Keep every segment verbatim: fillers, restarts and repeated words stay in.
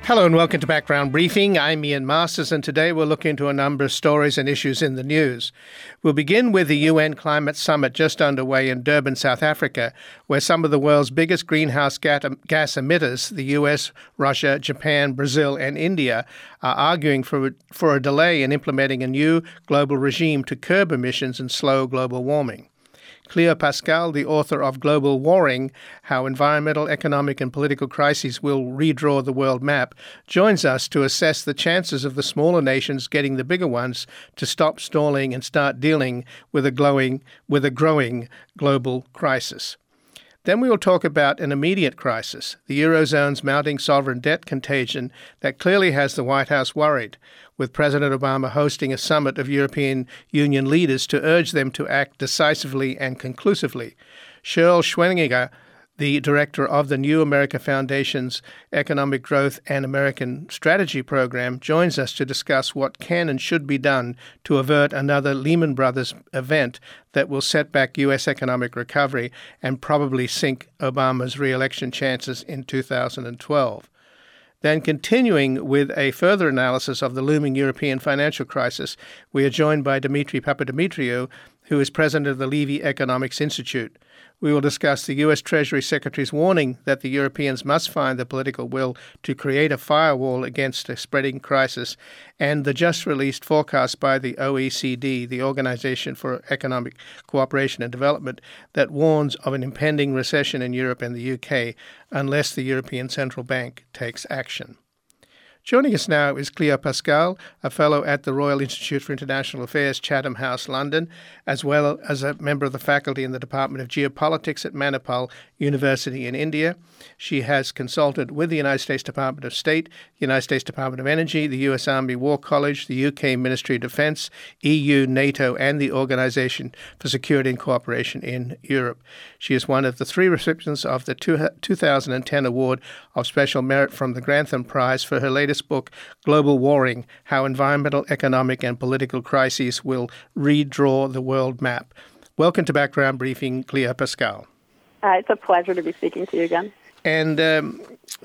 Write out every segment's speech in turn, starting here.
Hello and welcome to Background Briefing. I'm Ian Masters, and today we'll look into a number of stories and issues in the news. We'll begin with the U N Climate Summit just underway in Durban, South Africa, where some of the world's biggest greenhouse gas emitters, the U S, Russia, Japan, Brazil, and India, are arguing for, for a delay in implementing a new global regime to curb emissions and slow global warming. Cleo Pascal, the author of Global Warring, How Environmental, Economic and Political Crises Will Redraw the World Map, joins us to assess the chances of the smaller nations getting the bigger ones to stop stalling and start dealing with a, glowing, with a growing global crisis. Then we will talk about an immediate crisis, the Eurozone's mounting sovereign debt contagion that clearly has the White House worried, with President Obama hosting a summit of European Union leaders to urge them to act decisively and conclusively. Sheryl Schwenninger, the director of the New America Foundation's Economic Growth and American Strategy program, joins us to discuss what can and should be done to avert another Lehman Brothers event that will set back U S economic recovery and probably sink Obama's re-election chances in two thousand twelve. Then, continuing with a further analysis of the looming European financial crisis, we are joined by Dimitri Papadimitriou, who is president of the Levy Economics Institute. We will discuss the U S Treasury Secretary's warning that the Europeans must find the political will to create a firewall against a spreading crisis, and the just-released forecast by the O E C D, the Organization for Economic Cooperation and Development, that warns of an impending recession in Europe and the U K unless the European Central Bank takes action. Joining us now is Cleo Pascal, a fellow at the Royal Institute for International Affairs, Chatham House, London, as well as a member of the faculty in the Department of Geopolitics at Manipal University in India. She has consulted with the United States Department of State, the United States Department of Energy, the U S Army War College, the U K Ministry of Defence, E U, NATO, and the Organisation for Security and Cooperation in Europe. She is one of the three recipients of the two thousand ten Award of Special Merit from the Grantham Prize for her latest book, Global Warring, How Environmental, Economic and Political Crises Will Redraw the World Map. Welcome to Background Briefing, Cleo Pascal. Uh, it's a pleasure to be speaking to you again. And um,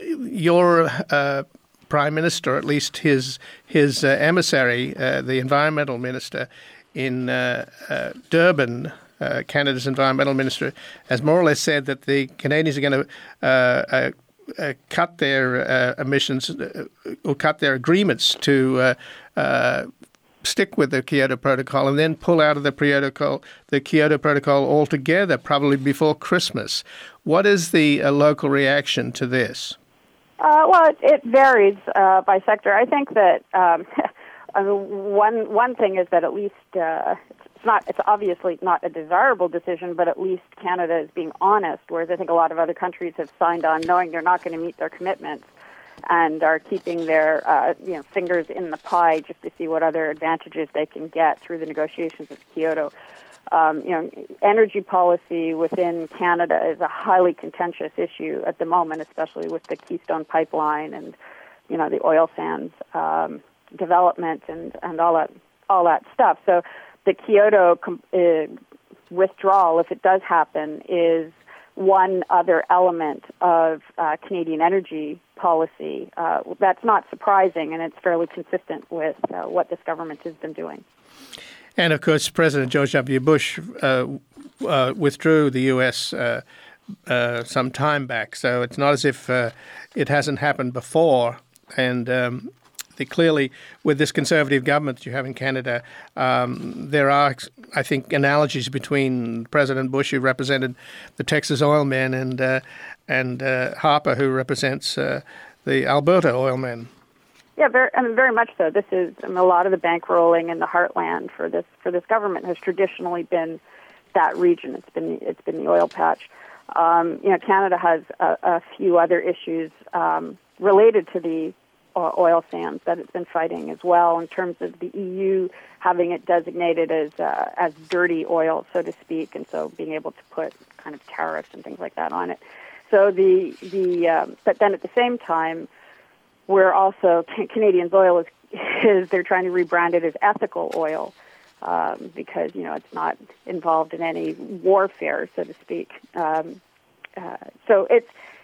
your uh, Prime Minister, at least his his uh, emissary, uh, the Environmental Minister in uh, uh, Durban, uh, Canada's Environmental Minister, has more or less said that the Canadians are going to uh, uh, uh, cut their uh, emissions uh, or cut their agreements to uh, uh, stick with the Kyoto Protocol and then pull out of the Kyoto, the Kyoto Protocol altogether, probably before Christmas. What is the uh, local reaction to this? Uh, well, it, it varies uh, by sector. I think that um, I mean, one one thing is that at least uh, it's not it's obviously not a desirable decision, but at least Canada is being honest, whereas I think a lot of other countries have signed on knowing they're not going to meet their commitments and are keeping their uh, you know fingers in the pie just to see what other advantages they can get through the negotiations of Kyoto. Um, you know, energy policy within Canada is a highly contentious issue at the moment, especially with the Keystone Pipeline and you know the oil sands um, development and, and all that all that stuff. So the Kyoto com- uh, withdrawal, if it does happen, is one other element of uh, Canadian energy policy. Uh, that's not surprising, and it's fairly consistent with uh, what this government has been doing. And, of course, President George W. Bush uh, uh, withdrew the U S uh, uh, some time back, so it's not as if uh, it hasn't happened before. And um, they clearly, with this conservative government that you have in Canada, um, there are, I think, analogies between President Bush, who represented the Texas oil men, and uh, and uh, Harper, who represents uh, the Alberta oil men. Yeah, very, I mean, very much so. This is I mean, a lot of the bankrolling in the heartland for this for this government has traditionally been that region. It's been it's been the oil patch. Um, you know, Canada has a, a few other issues um, related to the uh, oil sands that it's been fighting as well, in terms of the E U having it designated as uh, as dirty oil, so to speak, and so being able to put kind of tariffs and things like that on it. So the the um, but then at the same time, we're also Canadian oil is, is they're trying to rebrand it as ethical oil um, because you know it's not involved in any warfare, so to speak. Um, uh, so it's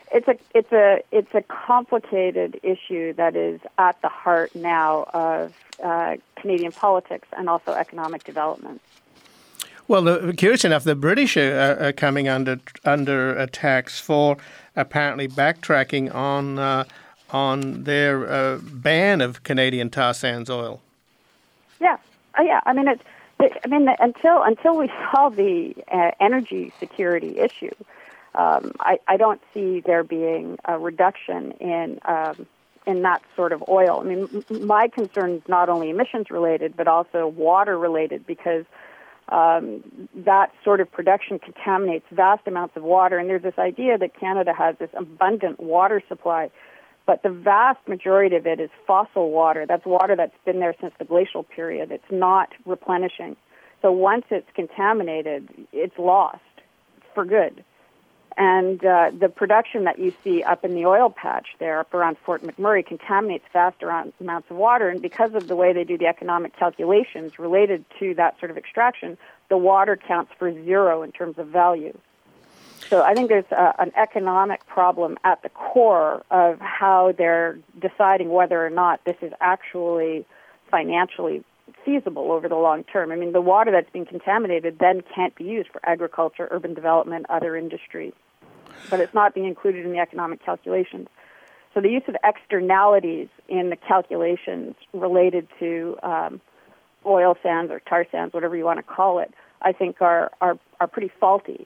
it's a it's a it's a complicated issue that is at the heart now of uh, Canadian politics and also economic development. Well, the, curious enough, the British are, are coming under under attacks for apparently backtracking on uh, on their uh, ban of Canadian tar sands oil. Yeah, uh, yeah. I mean, it's. I mean, until until we solve the uh, energy security issue, um, I, I don't see there being a reduction in um, in that sort of oil. I mean, m- my concern is not only emissions related, but also water related, because um, that sort of production contaminates vast amounts of water. And there's this idea that Canada has this abundant water supply, but the vast majority of it is fossil water. That's water that's been there since the glacial period. It's not replenishing. So once it's contaminated, it's lost for good. And uh, the production that you see up in the oil patch there, up around Fort McMurray, contaminates vast amounts of water. And because of the way they do the economic calculations related to that sort of extraction, the water counts for zero in terms of value. So I think there's a, an economic problem at the core of how they're deciding whether or not this is actually financially feasible over the long term. I mean, the water that's been contaminated then can't be used for agriculture, urban development, other industries. But it's not being included in the economic calculations. So the use of externalities in the calculations related to um, oil sands or tar sands, whatever you want to call it, I think are are, are pretty faulty.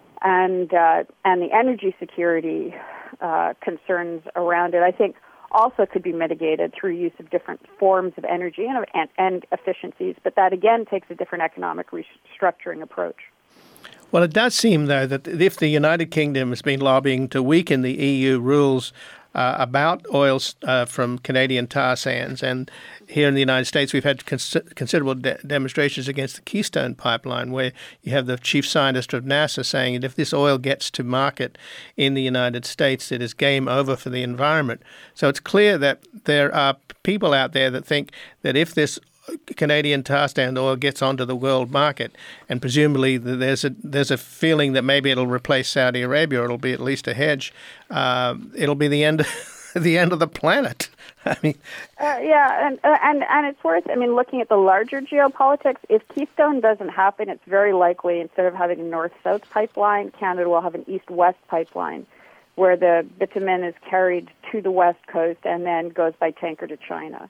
And uh, and the energy security uh, concerns around it, I think, also could be mitigated through use of different forms of energy and, and, and efficiencies. But that, again, takes a different economic restructuring approach. Well, it does seem, though, that if the United Kingdom has been lobbying to weaken the E U rules uh, about oil uh, from Canadian tar sands, and here in the United States we've had cons- considerable de- demonstrations against the Keystone Pipeline, where you have the chief scientist of NASA saying that if this oil gets to market in the United States, it is game over for the environment. So it's clear that there are people out there that think that if this Canadian tar sand oil gets onto the world market, and presumably there's a there's a feeling that maybe it'll replace Saudi Arabia, or it'll be at least a hedge. Uh, it'll be the end, the end of the planet. I mean, uh, yeah, and uh, and and it's worth. I mean, looking at the larger geopolitics, if Keystone doesn't happen, it's very likely instead of having a north-south pipeline, Canada will have an east-west pipeline, where the bitumen is carried to the west coast and then goes by tanker to China.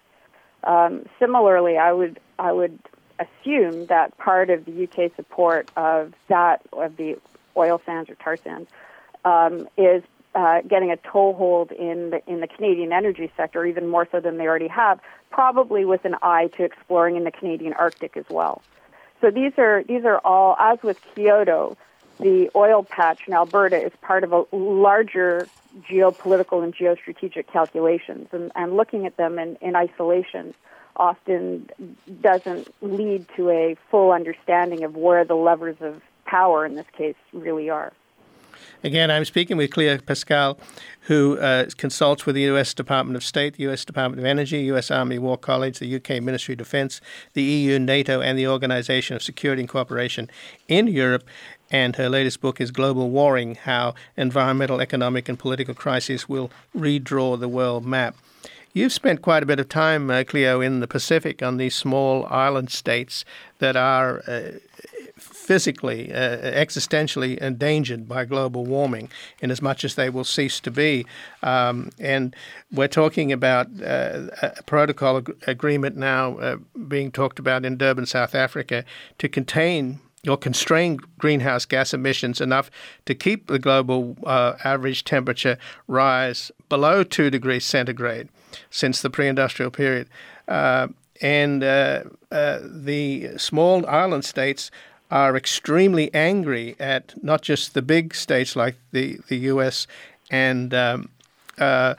Um, similarly, I would I would assume that part of the U K support of that of the oil sands or tar sands um, is uh, getting a toehold in the in the Canadian energy sector, even more so than they already have, probably with an eye to exploring in the Canadian Arctic as well. So these are these are all, as with Kyoto, the oil patch in Alberta is part of a larger geopolitical and geostrategic calculations, and, and looking at them in, in isolation often doesn't lead to a full understanding of where the levers of power in this case really are. Again, I'm speaking with Clea Pascal, who uh, consults with the U S Department of State, the U S Department of Energy, U S Army War College, the U K Ministry of Defence, the E U, NATO, and the Organisation of Security and Cooperation in Europe. And her latest book is Global Warring, How Environmental, Economic and Political Crises Will Redraw the World Map. You've spent quite a bit of time, uh, Cleo, in the Pacific on these small island states that are uh, physically, uh, existentially endangered by global warming, in as much as they will cease to be. Um, and we're talking about uh, a protocol ag- agreement now uh, being talked about in Durban, South Africa, to contain or constrain greenhouse gas emissions enough to keep the global uh, average temperature rise below two degrees centigrade since the pre-industrial period. Uh, and uh, uh, the small island states are extremely angry at not just the big states like the, the U S and um, uh,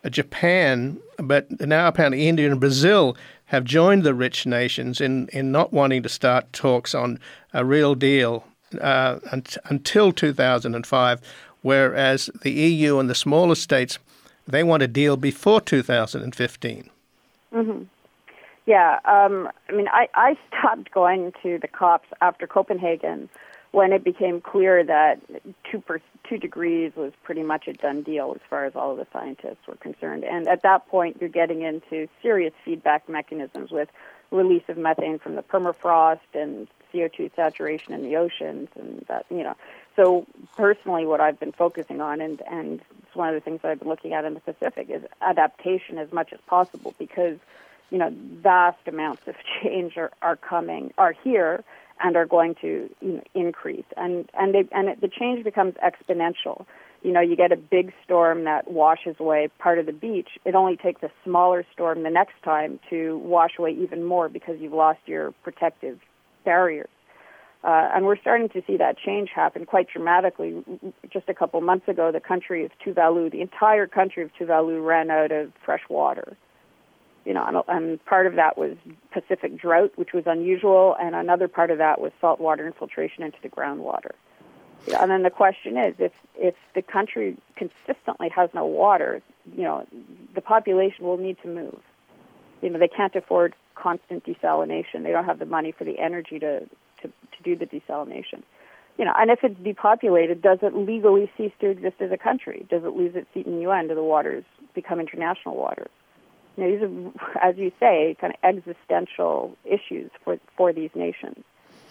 Japan, but now apparently India and Brazil have joined the rich nations in, in not wanting to start talks on a real deal uh, un- until two thousand five, whereas the E U and the smaller states, they want a deal before two thousand fifteen. Mm-hmm. Yeah, um, I mean, I, I stopped going to the COPs after Copenhagen when it became clear that two, per, two degrees was pretty much a done deal as far as all of the scientists were concerned. And at that point, you're getting into serious feedback mechanisms with release of methane from the permafrost and C O two saturation in the oceans, and that, you know. So personally, what I've been focusing on, and, and it's one of the things that I've been looking at in the Pacific, is adaptation as much as possible, because, you know, vast amounts of change are, are coming, are here, and are going to, you know, increase. And and they, and it, the change becomes exponential. You know, you get a big storm that washes away part of the beach. It only takes a smaller storm the next time to wash away even more because you've lost your protective barriers. Uh, and we're starting to see that change happen quite dramatically. Just a couple months ago, the country of Tuvalu, the entire country of Tuvalu, ran out of fresh water. You know, and, and part of that was Pacific drought, which was unusual, and another part of that was saltwater infiltration into the groundwater. You know, and then the question is, if if the country consistently has no water, you know, the population will need to move. You know, they can't afford constant desalination. They don't have the money for the energy to, to, to do the desalination. You know, and if it's depopulated, does it legally cease to exist as a country? Does it lose its seat in the U N? Do the waters become international waters? You know, these are, as you say, kind of existential issues for for these nations.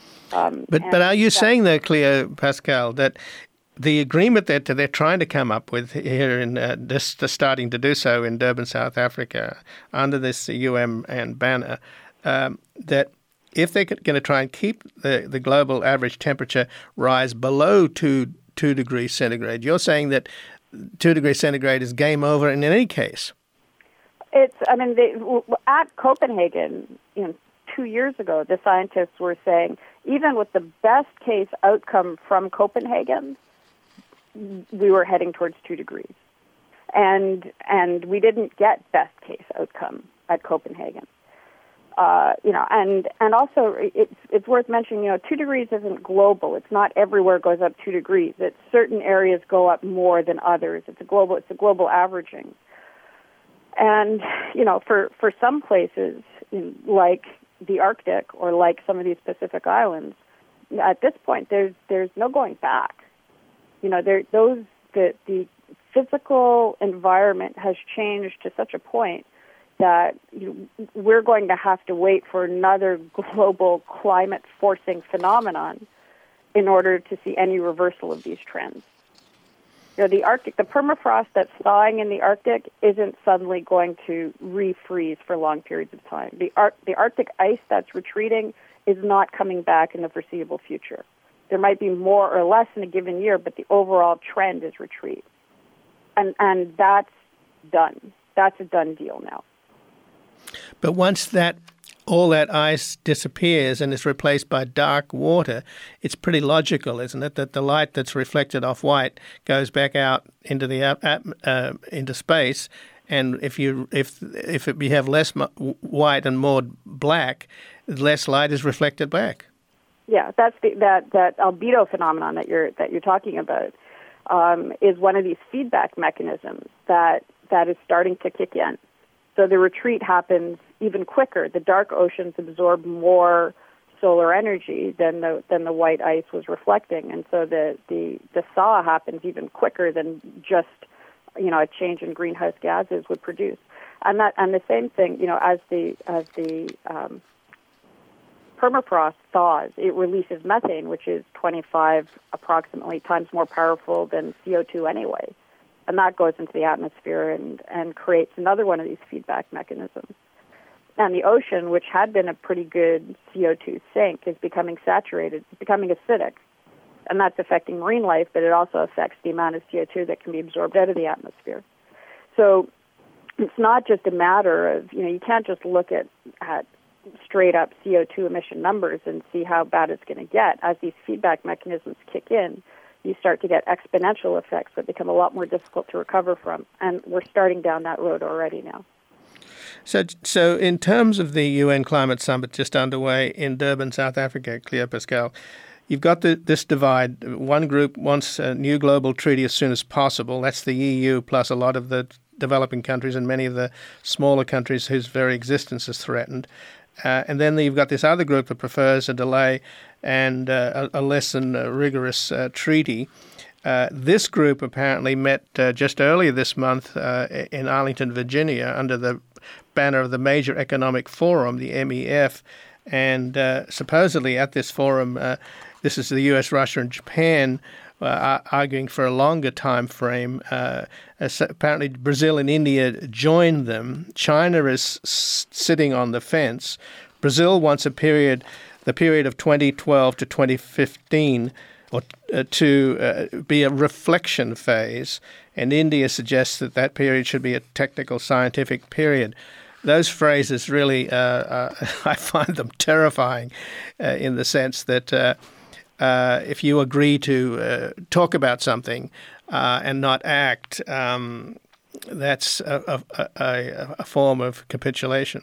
Um, but but are you saying though, Cleo Pascal, that the agreement that they're trying to come up with here in uh, this, starting to do so in Durban, South Africa, under this U N and banner, um, that if they're going to try and keep the, the global average temperature rise below two two degrees centigrade, you're saying that two degrees centigrade is game over in any case? It's, I mean, they, at Copenhagen, you know, two years ago, the scientists were saying, even with the best case outcome from Copenhagen, we were heading towards two degrees. And and we didn't get best case outcome at Copenhagen. Uh, you know, and, and also it's it's worth mentioning, you know, two degrees isn't global. It's not everywhere goes up two degrees. It's certain areas go up more than others. It's a global it's a global averaging. And, you know, for, for some places, like the Arctic or like some of these Pacific islands, at this point, there's there's no going back. You know, there those the the physical environment has changed to such a point that you, we're going to have to wait for another global climate forcing phenomenon in order to see any reversal of these trends. You know, the Arctic, the permafrost that's thawing in the Arctic isn't suddenly going to refreeze for long periods of time. The, Ar- the Arctic ice that's retreating is not coming back in the foreseeable future. There might be more or less in a given year, but the overall trend is retreat. And and that's done. That's a done deal now. But once that all that ice disappears and is replaced by dark water, it's pretty logical, isn't it, that the light that's reflected off white goes back out into the uh, into space, and if you if if it, you have less white and more black, less light is reflected back. Yeah, that's the, that that albedo phenomenon that you're that you're talking about um, is one of these feedback mechanisms that that is starting to kick in. So the retreat happens even quicker. The dark oceans absorb more solar energy than the than the white ice was reflecting, and so the the, the thaw happens even quicker than just, you know, a change in greenhouse gases would produce. And that and the same thing, you know, as the as the um, permafrost thaws, it releases methane, which is twenty-five approximately times more powerful than C O two anyway. And that goes into the atmosphere and, and creates another one of these feedback mechanisms. And the ocean, which had been a pretty good C O two sink, is becoming saturated. It's becoming acidic. And that's affecting marine life, but it also affects the amount of C O two that can be absorbed out of the atmosphere. So it's not just a matter of, you know, you can't just look at, at straight up C O two emission numbers and see how bad it's going to get. As these feedback mechanisms kick in, you start to get exponential effects that become a lot more difficult to recover from. And we're starting down that road already now. So, so in terms of the U N Climate Summit just underway in Durban, South Africa, Cleo Pascal, you've got the, this divide. One group wants a new global treaty as soon as possible. That's the E U plus a lot of the developing countries and many of the smaller countries whose very existence is threatened. Uh, and then you've got this other group that prefers a delay and uh, a, a less than uh, rigorous uh, treaty. Uh, this group apparently met uh, just earlier this month uh, in Arlington, Virginia, under the banner of the Major Economic Forum, the M E F, and uh, supposedly at this forum, uh, this is the U S, Russia, and Japan uh, arguing for a longer time frame. Uh, apparently, Brazil and India joined them. China is s- sitting on the fence. Brazil wants a period, the period of twenty twelve to twenty fifteen. Or uh, to uh, be a reflection phase, and India suggests that that period should be a technical scientific period. Those phrases really, uh, uh, I find them terrifying uh, in the sense that uh, uh, if you agree to uh, talk about something uh, and not act, um, that's a, a, a, a form of capitulation.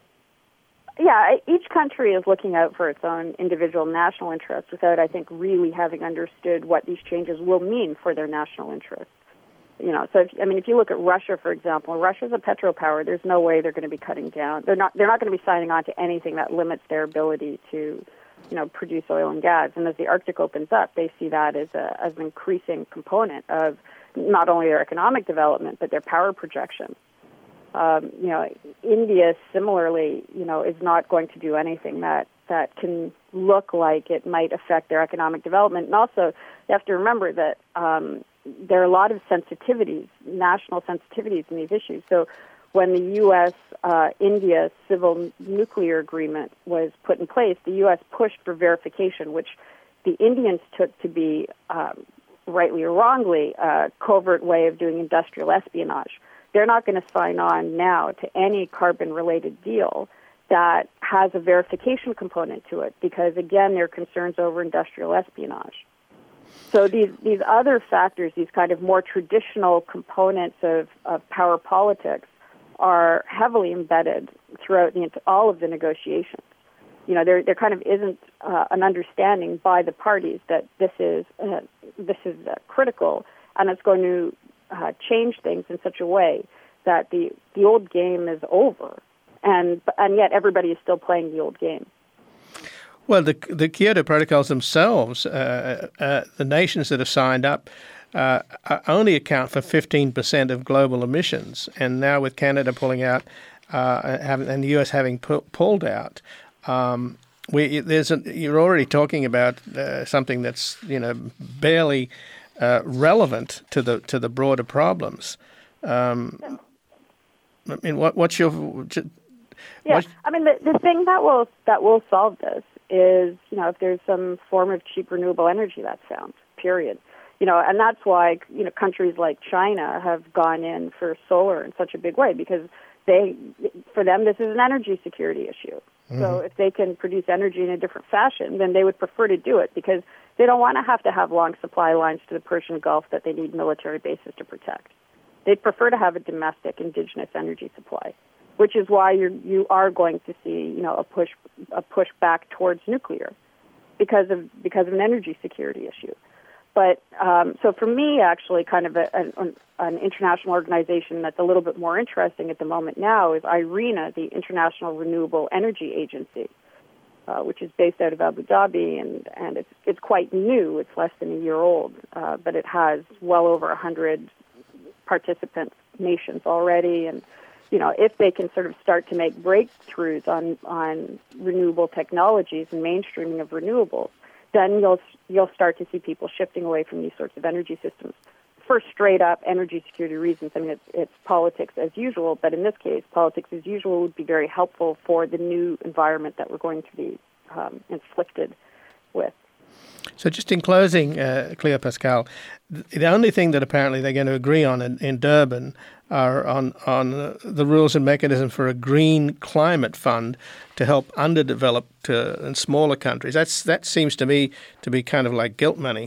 Yeah, each country is looking out for its own individual national interests without, I think, really having understood what these changes will mean for their national interests. You know, so if, I mean, if you look at Russia, for example, Russia's a petropower. There's no way they're going to be cutting down. They're not. They're not going to be signing on to anything that limits their ability to, you know, produce oil and gas. And as the Arctic opens up, they see that as a as an increasing component of not only their economic development but their power projection. Um, you know, India similarly, you know, is not going to do anything that, that can look like it might affect their economic development. And also, you have to remember that um, there are a lot of sensitivities, national sensitivities in these issues. So when the U S uh, India civil nuclear agreement was put in place, the U S pushed for verification, which the Indians took to be, um, rightly or wrongly, a covert way of doing industrial espionage. They're not going to sign on now to any carbon-related deal that has a verification component to it because, again, there are concerns over industrial espionage. So these, these other factors, these kind of more traditional components of, of power politics are heavily embedded throughout the, all of the negotiations. You know, there there kind of isn't uh, an understanding by the parties that this is, uh, this is uh, critical and it's going to Uh, change things in such a way that the the old game is over, and and yet everybody is still playing the old game. Well, the the Kyoto Protocols themselves, uh, uh, the nations that have signed up, uh, only account for fifteen percent of global emissions, and now with Canada pulling out, uh, having, and the U S having pu- pulled out, um, we there's a, you're already talking about uh, something that's you know barely Uh, relevant to the to the broader problems. Um, I mean, what what's your? What, yeah, I mean, the, the thing that will that will solve this is you know if there's some form of cheap renewable energy that's found. Period. You know, and that's why you know countries like China have gone in for solar in such a big way because they, for them, this is an energy security issue. Mm-hmm. So if they can produce energy in a different fashion, then they would prefer to do it because they don't want to have to have long supply lines to the Persian Gulf that they need military bases to protect. They'd prefer to have a domestic indigenous energy supply, which is why you you are going to see you know a push a push back towards nuclear because of because of an energy security issue. But um, so for me, actually, kind of a, an, an international organization that's a little bit more interesting at the moment now is IRENA, the International Renewable Energy Agency. Uh, which is based out of Abu Dhabi, and, and it's it's quite new. It's less than a year old, uh, but it has well over one hundred participant nations already. And, you know, if they can sort of start to make breakthroughs on, on renewable technologies and mainstreaming of renewables, then you'll you'll start to see people shifting away from these sorts of energy systems for straight-up energy security reasons. I mean, it's, it's politics as usual, but in this case, politics as usual would be very helpful for the new environment that we're going to be um, inflicted with. So just in closing, uh, Cleo Pascal, the only thing that apparently they're going to agree on in, in Durban are on, on the rules and mechanism for a green climate fund to help underdeveloped uh, and smaller countries. That's That seems to me to be kind of like guilt money.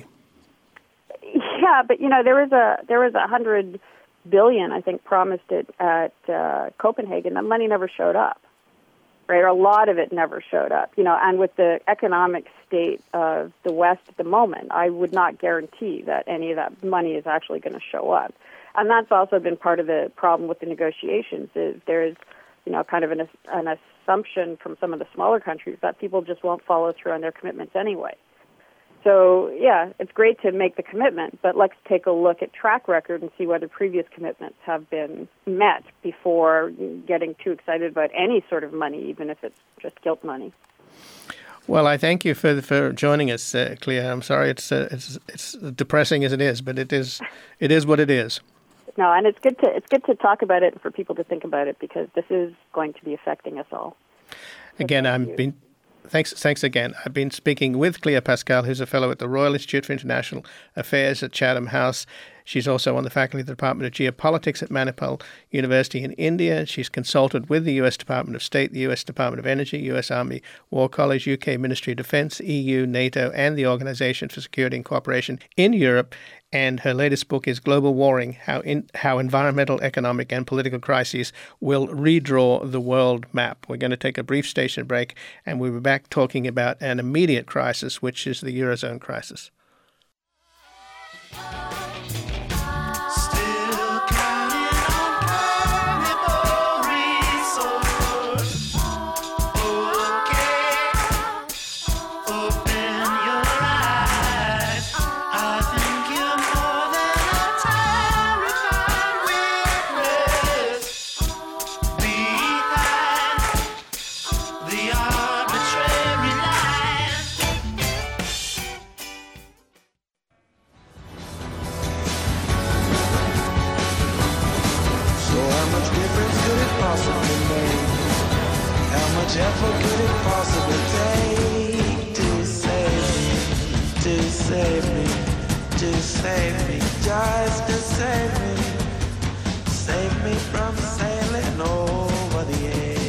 Yeah, but you know there was a there was a hundred billion I think promised it at uh, Copenhagen. That money never showed up, right? Or a lot of it never showed up. You know, and with the economic state of the West at the moment, I would not guarantee that any of that money is actually going to show up. And that's also been part of the problem with the negotiations. Is there's you know kind of an, an assumption from some of the smaller countries that people just won't follow through on their commitments anyway. So, yeah, it's great to make the commitment, but let's take a look at track record and see whether previous commitments have been met before getting too excited about any sort of money, even if it's just guilt money. Well, I thank you for for joining us, uh, Clea. I'm sorry it's uh, it's it's depressing as it is, but it is it is what it is. No, and it's good to it's good to talk about it and for people to think about it because this is going to be affecting us all. So again, I've been thanks thanks again. I've been speaking with Clea Pascal, who's a fellow at the Royal Institute for International Affairs at Chatham House. She's also on the faculty of the Department of Geopolitics at Manipal University in India. She's consulted with the U S Department of State, the U S Department of Energy, U S Army War College, U K Ministry of Defense, E U, NATO, and the Organization for Security and Cooperation in Europe. And her latest book is Global Warring, How in, How Environmental, Economic, and Political Crises Will Redraw the World Map. We're going to take a brief station break, and we'll be back talking about an immediate crisis, which is the Eurozone crisis. Effort could it possibly take to save me, to save me, to save me, just to save me, save me from sailing over the edge.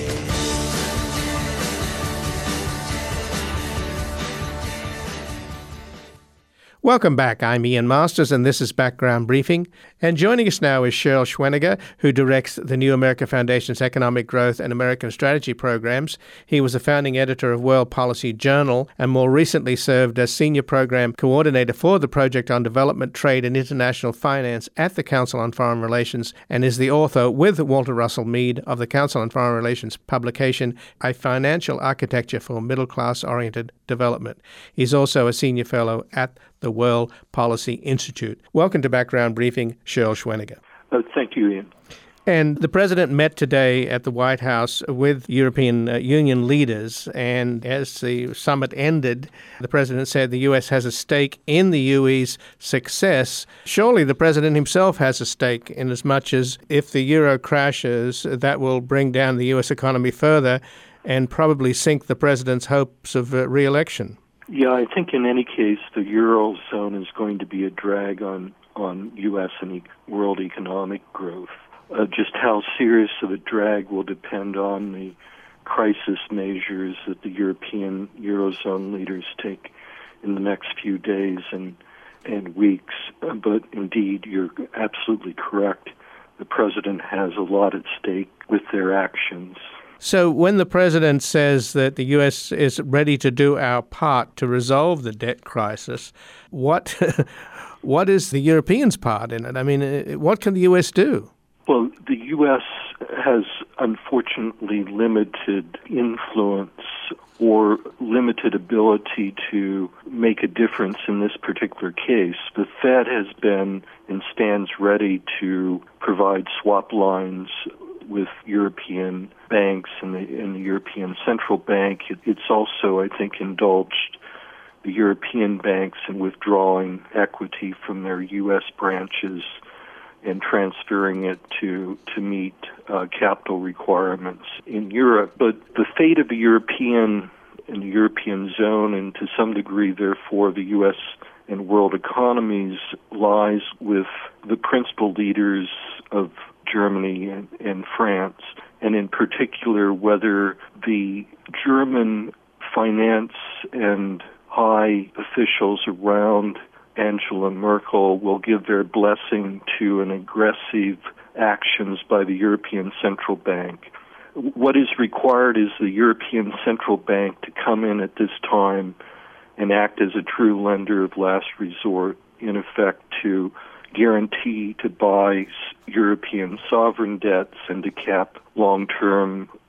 Welcome back. I'm Ian Masters, and this is Background Briefing. And joining us now is Cheryl Schweniger, who directs the New America Foundation's Economic Growth and American Strategy programs. He was a founding editor of World Policy Journal and more recently served as senior program coordinator for the Project on Development, Trade, and International Finance at the Council on Foreign Relations, and is the author, with Walter Russell Mead, of the Council on Foreign Relations publication, A Financial Architecture for Middle-Class-Oriented Development. He's also a senior fellow at the World Policy Institute. Welcome to Background Briefing, Cheryl Schweniger. Oh, thank you, Ian. And the president met today at the White House with European uh, Union leaders, and as the summit ended, the president said the U S has a stake in the U E's success. Surely the president himself has a stake, in as much as if the euro crashes, that will bring down the U S economy further and probably sink the president's hopes of uh, re-election. Yeah, I think in any case, the Eurozone is going to be a drag on, on U S and e- world economic growth. Uh, just how serious of a drag will depend on the crisis measures that the European Eurozone leaders take in the next few days and, and weeks. Uh, but indeed, you're absolutely correct. The president has a lot at stake with their actions. So when the president says that the U S is ready to do our part to resolve the debt crisis, what what is the Europeans' part in it? I mean, what can the U S do? Well, the U S has unfortunately limited influence or limited ability to make a difference in this particular case. The Fed has been and stands ready to provide swap lines with European banks and the, and the European Central Bank. It, it's also, I think, indulged the European banks in withdrawing equity from their U S branches and transferring it to to meet uh, capital requirements in Europe. But the fate of the European and the European zone, and to some degree, therefore, the U S and world economies, lies with the principal leaders of Germany and, and France, and in particular whether the German finance and high officials around Angela Merkel will give their blessing to an aggressive actions by the European Central Bank. What is required is the European Central Bank to come in at this time and act as a true lender of last resort, in effect to guarantee to buy European sovereign debts and to cap long-term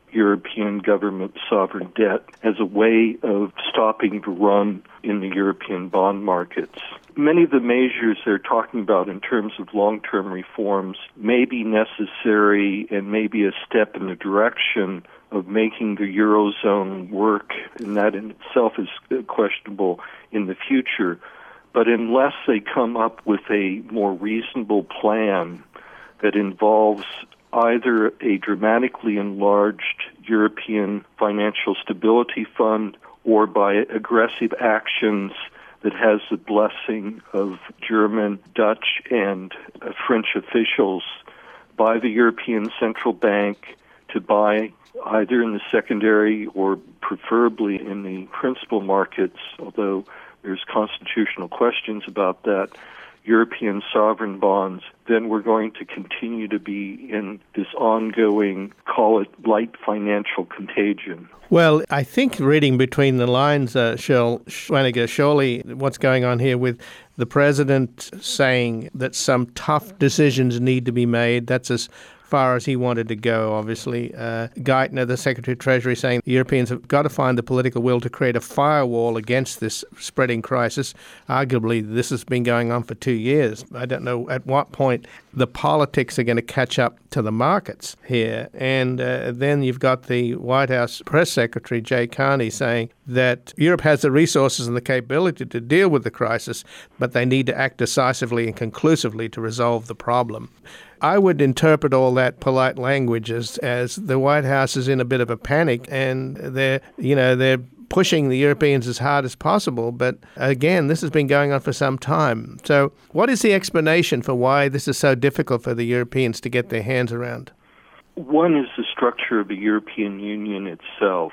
European government sovereign debt as a way of stopping the run in the European bond markets. Many of the measures they're talking about in terms of long-term reforms may be necessary and may be a step in the direction of making the Eurozone work, and that in itself is questionable in the future. But unless they come up with a more reasonable plan that involves either a dramatically enlarged European Financial Stability Fund or by aggressive actions that has the blessing of German, Dutch, and uh, French officials by the European Central Bank to buy either in the secondary or preferably in the principal markets, although there's constitutional questions about that, European sovereign bonds, then we're going to continue to be in this ongoing, call it light financial contagion. Well, I think reading between the lines, uh, Cheryl Schwaniger, surely what's going on here with the president saying that some tough decisions need to be made, that's as far as he wanted to go, obviously. Uh, Geithner, the Secretary of Treasury, saying the Europeans have got to find the political will to create a firewall against this spreading crisis. Arguably, this has been going on for two years. I don't know at what point the politics are going to catch up to the markets here. And uh, then you've got the White House Press Secretary, Jay Carney, saying that Europe has the resources and the capability to deal with the crisis, but they need to act decisively and conclusively to resolve the problem. I would interpret all that polite language as, as the White House is in a bit of a panic, and they're, you know, they're pushing the Europeans as hard as possible. But again, this has been going on for some time. So what is the explanation for why this is so difficult for the Europeans to get their hands around? One is the structure of the European Union itself,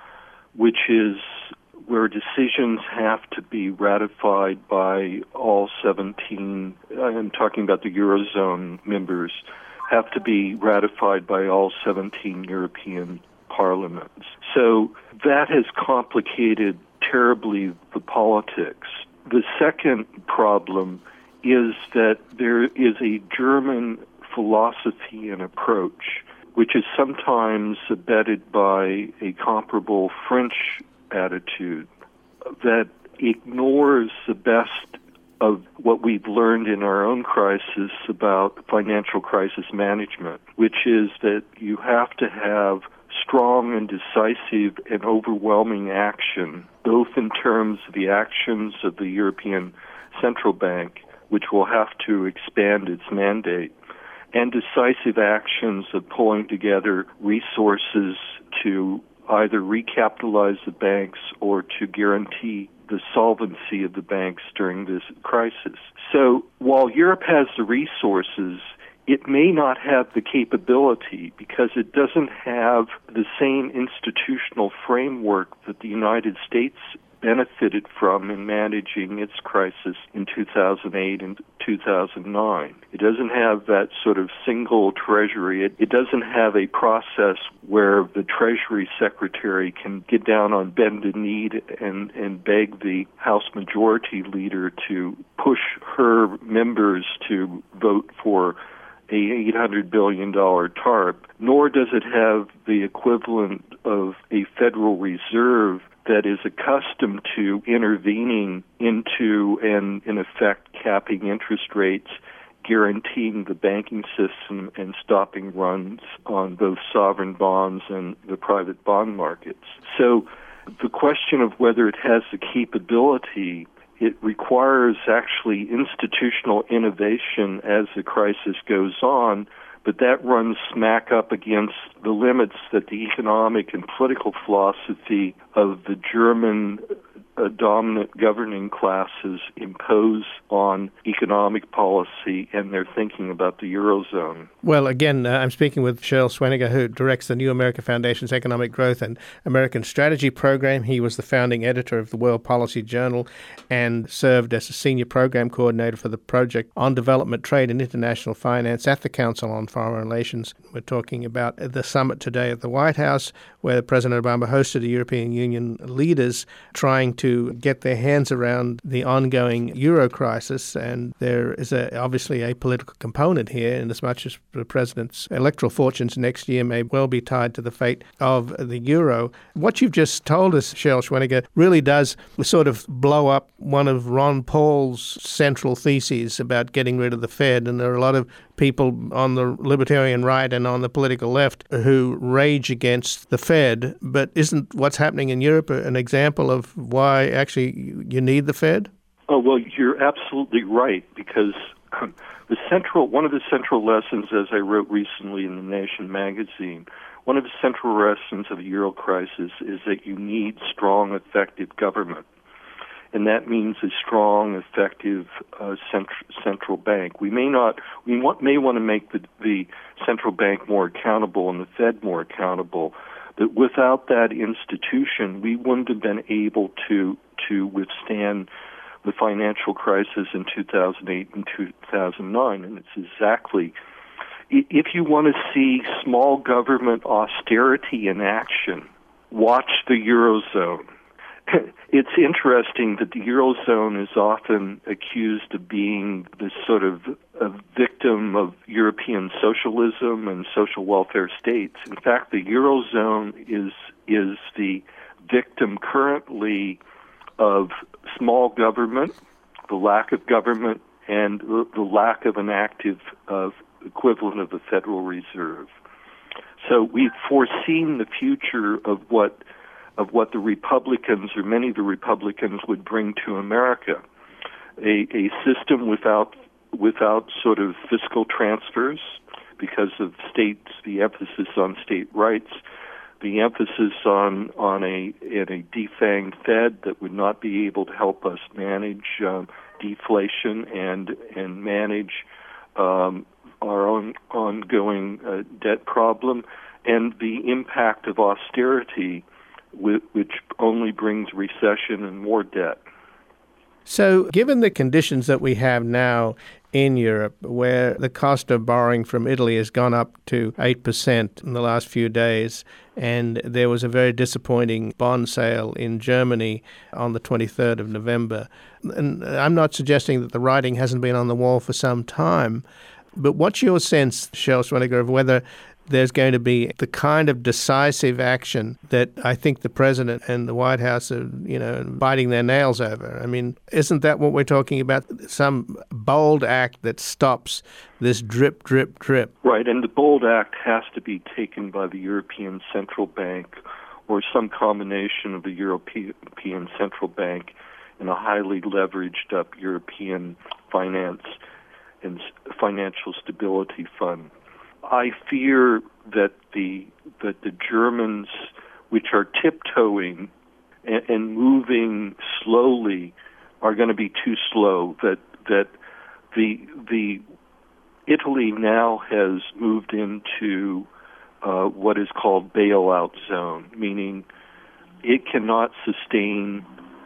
which is where decisions have to be ratified by all seventeen, I'm talking about the Eurozone members, have to be ratified by all seventeen European parliaments. So that has complicated terribly the politics. The second problem is that there is a German philosophy and approach, which is sometimes abetted by a comparable French attitude that ignores the best of what we've learned in our own crisis about financial crisis management, which is that you have to have strong and decisive and overwhelming action, both in terms of the actions of the European Central Bank, which will have to expand its mandate, and decisive actions of pulling together resources to either recapitalize the banks or to guarantee the solvency of the banks during this crisis. So while Europe has the resources, it may not have the capability because it doesn't have the same institutional framework that the United States benefited from in managing its crisis in two thousand eight and two thousand nine. It doesn't have that sort of single treasury. It, it doesn't have a process where the Treasury Secretary can get down on bended knee and, and beg the House Majority Leader to push her members to vote for a eight hundred billion dollars TARP, nor does it have the equivalent of a Federal Reserve that is accustomed to intervening into and, in effect, capping interest rates, guaranteeing the banking system, and stopping runs on both sovereign bonds and the private bond markets. So the question of whether it has the capability, it requires actually institutional innovation as the crisis goes on, but that runs smack up against the limits that the economic and political philosophy of the German uh, dominant governing classes impose on economic policy and their thinking about the Eurozone. Well, again, uh, I'm speaking with Cheryl Schwaniger, who directs the New America Foundation's Economic Growth and American Strategy Program. He was the founding editor of the World Policy Journal and served as a senior program coordinator for the Project on Development, Trade and International Finance at the Council on Foreign Relations. We're talking about the summit today at the White House, where President Obama hosted the European Union leaders trying to to get their hands around the ongoing euro crisis, and there is a, obviously a political component here, in as much as the president's electoral fortunes next year may well be tied to the fate of the euro. What you've just told us, Cheryl Schwenniger, really does sort of blow up one of Ron Paul's central theses about getting rid of the Fed, and there are a lot of people on the libertarian right and on the political left who rage against the Fed. But isn't what's happening in Europe an example of why actually you need the Fed? Oh, well, you're absolutely right, because um, the central one of the central lessons, as I wrote recently in The Nation magazine, one of the central lessons of the euro crisis is that you need strong, effective government. And that means a strong, effective uh, cent- central bank. We may not, we want, may want to make the, the central bank more accountable and the Fed more accountable, but without that institution, we wouldn't have been able to to withstand the financial crisis in two thousand eight and two thousand nine. And it's exactly, if you want to see small government austerity in action, watch the Eurozone. It's interesting that the Eurozone is often accused of being this sort of a victim of European socialism and social welfare states. In fact, the Eurozone is is the victim currently of small government, the lack of government, and the, the lack of an active uh, equivalent of the Federal Reserve. So we've foreseen the future of what of what the Republicans, or many of the Republicans, would bring to America. A, a system without without sort of fiscal transfers because of states, the emphasis on state rights, the emphasis on, on a, in a defanged Fed that would not be able to help us manage um, deflation and, and manage um, our own ongoing uh, debt problem, and the impact of austerity, which only brings recession and more debt. So given the conditions that we have now in Europe, where the cost of borrowing from Italy has gone up to eight percent in the last few days, and there was a very disappointing bond sale in Germany on the twenty-third of November, and I'm not suggesting that the writing hasn't been on the wall for some time, but what's your sense, Cheryl Schwenniger, of whether there's going to be the kind of decisive action that I think the president and the White House are, you know, biting their nails over? I mean, isn't that what we're talking about? Some bold act that stops this drip, drip, drip. Right, and the bold act has to be taken by the European Central Bank or some combination of the European Central Bank and a highly leveraged up European finance and financial stability fund. I fear that the that the Germans, which are tiptoeing and, and moving slowly, are going to be too slow. That that the the Italy now has moved into uh, what is called bailout zone, meaning it cannot sustain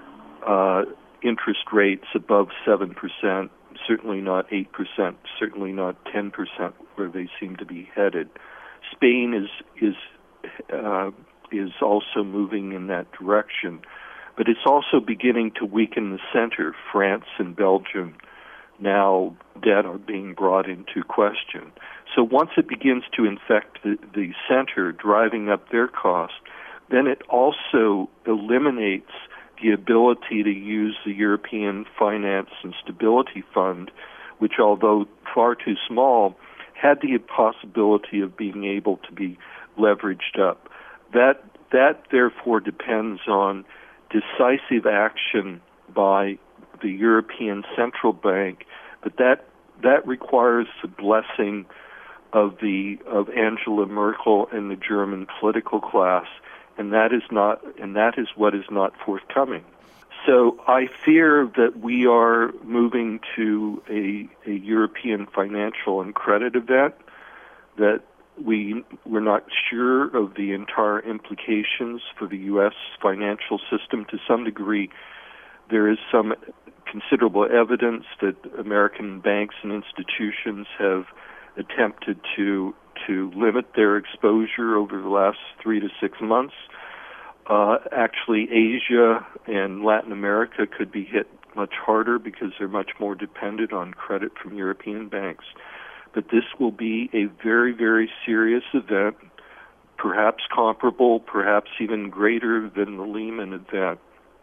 uh, interest rates above seven percent. Certainly not eight percent, certainly not ten percent, where they seem to be headed. Spain is is uh, is also moving in that direction, but it's also beginning to weaken the center. France and Belgium now debt are being brought into question. So once it begins to infect the, the center, driving up their cost, then it also eliminates the ability to use the European Finance and Stability Fund, which, although far too small, had the possibility of being able to be leveraged up. That, that therefore depends on decisive action by the European Central Bank, but that that requires the blessing of the of Angela Merkel and the German political class. And that is not, and that is what is not forthcoming. So I fear that we are moving to a, a European financial and credit event, that we we're not sure of the entire implications for the U S financial system. To some degree, there is some considerable evidence that American banks and institutions have attempted to to limit their exposure over the last three to six months. Uh, actually, Asia and Latin America could be hit much harder because they're much more dependent on credit from European banks. But this will be a very, very serious event, perhaps comparable, perhaps even greater than the Lehman event.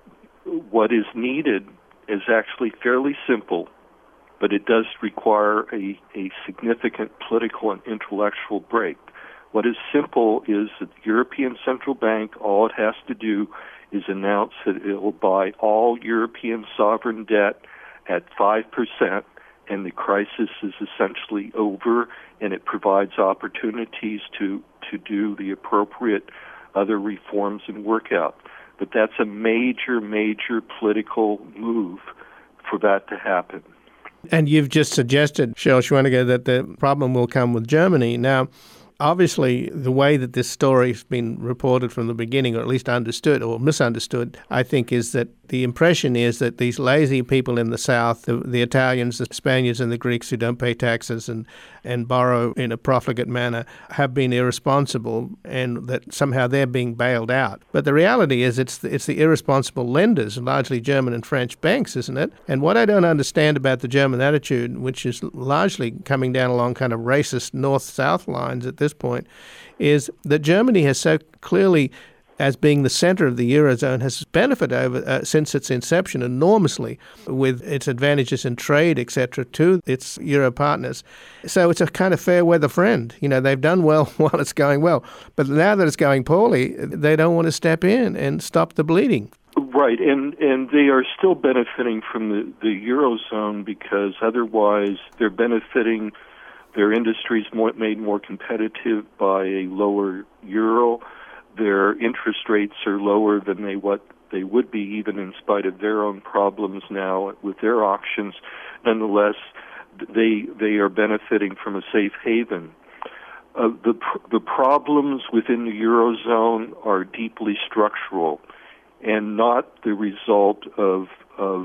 What is needed is actually fairly simple, but it does require a, a significant political and intellectual break. What is simple is that the European Central Bank, all it has to do is announce that it will buy all European sovereign debt at five percent, and the crisis is essentially over, and it provides opportunities to, to do the appropriate other reforms and workout. But that's a major, major political move for that to happen. And you've just suggested, Cheryl Schweniger, that the problem will come with Germany. Now, obviously, the way that this story's been reported from the beginning, or at least understood or misunderstood, I think, is that the impression is that these lazy people in the South, the, the Italians, the Spaniards, and the Greeks who don't pay taxes and, and borrow in a profligate manner, have been irresponsible, and that somehow they're being bailed out. But the reality is it's the, it's the irresponsible lenders, largely German and French banks, isn't it? And what I don't understand about the German attitude, which is largely coming down along kind of racist north-south lines at this point, is that Germany has so clearly, as being the center of the Eurozone, has benefited over uh, since its inception enormously with its advantages in trade, et cetera, to its Euro partners. So it's a kind of fair weather friend. You know, they've done well while it's going well. But now that it's going poorly, they don't want to step in and stop the bleeding. Right, and, and they are still benefiting from the, the Eurozone because otherwise they're benefiting, their industries more, made more competitive by a lower euro. Their interest rates are lower than they what they would be, even in spite of their own problems now with their auctions. Nonetheless, they they are benefiting from a safe haven. Uh, the the problems within the Eurozone are deeply structural, and not the result of of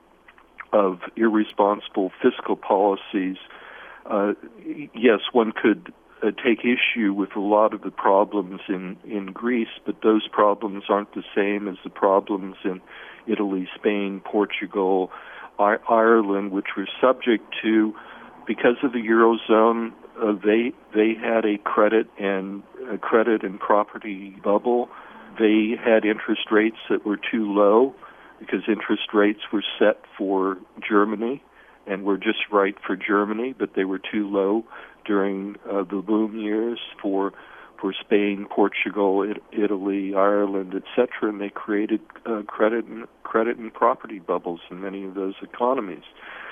of irresponsible fiscal policies. Uh, yes, one could Uh, take issue with a lot of the problems in, in Greece, but those problems aren't the same as the problems in Italy, Spain, Portugal, I- Ireland, which were subject to, because of the Eurozone, uh, they they had a credit and a credit and property bubble. They had interest rates that were too low because interest rates were set for Germany and were just right for Germany, but they were too low during uh, the boom years for for Spain, Portugal, it- Italy, Ireland, et cetera, and they created uh, credit and credit and property bubbles in many of those economies.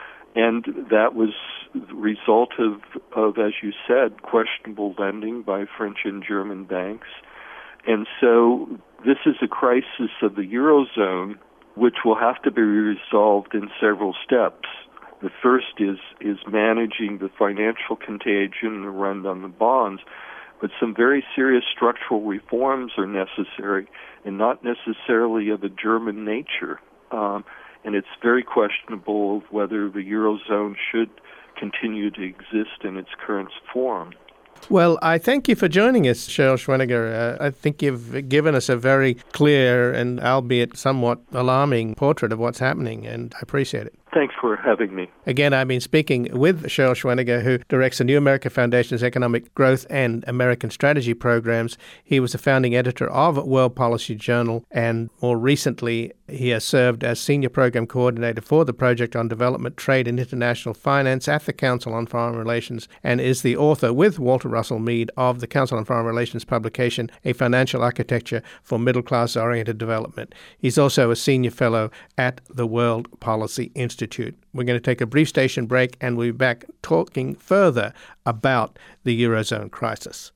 And that was the result of, of, as you said, questionable lending by French and German banks. And so this is a crisis of the Eurozone, which will have to be resolved in several steps. The first is is managing the financial contagion and the run on the bonds, but some very serious structural reforms are necessary, and not necessarily of a German nature. Um, and it's very questionable whether the Eurozone should continue to exist in its current form. Well, I thank you for joining us, Cheryl Schweniger. Uh, I think you've given us a very clear and albeit somewhat alarming portrait of what's happening, and I appreciate it. Thanks for having me. Again, I've been speaking with Cheryl Schweniger, who directs the New America Foundation's Economic Growth and American Strategy programs. He was the founding editor of World Policy Journal, and more recently, he has served as senior program coordinator for the Project on Development, Trade and International Finance at the Council on Foreign Relations, and is the author with Walter Russell Mead of the Council on Foreign Relations publication, A Financial Architecture for Middle-Class-Oriented Development. He's also a senior fellow at the World Policy Institute. We're going to take a brief station break, and we'll be back talking further about the Eurozone crisis.